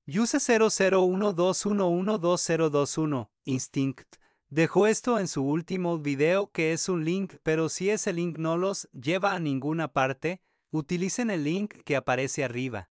Use 0012112021 Instinct dejó esto en su último video, que es un link, pero si ese link no los lleva a ninguna parte, utilicen el link que aparece arriba.